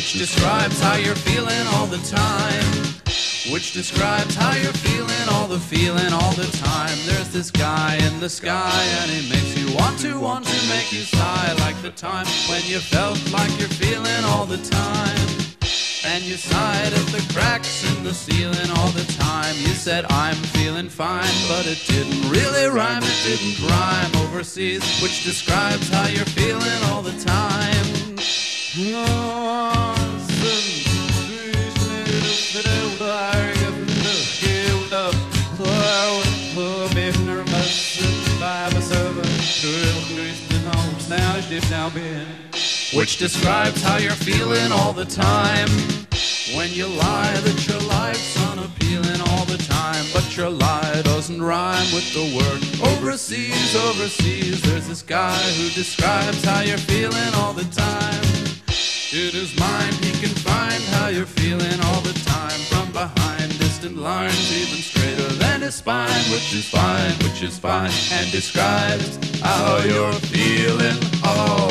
which describes how you're feeling all the time. Which describes how you're feeling all the time. There's this guy in the sky, and he makes you want to make you sigh, like the time when you felt like you're feeling all the time. And you sighed at the cracks in the ceiling all the time. You said, I'm feeling fine, but it didn't really rhyme, it didn't rhyme overseas, which describes how you're feeling all the time. Which describes how you're feeling all the time. When you lie that your life's unappealing all the time, but your lie doesn't rhyme with the word overseas, overseas. There's this guy who describes how you're feeling all the time. In his mind he can find how you're feeling all the time, from behind distant lines even straighter than his spine, which is fine, and describes how you're feeling all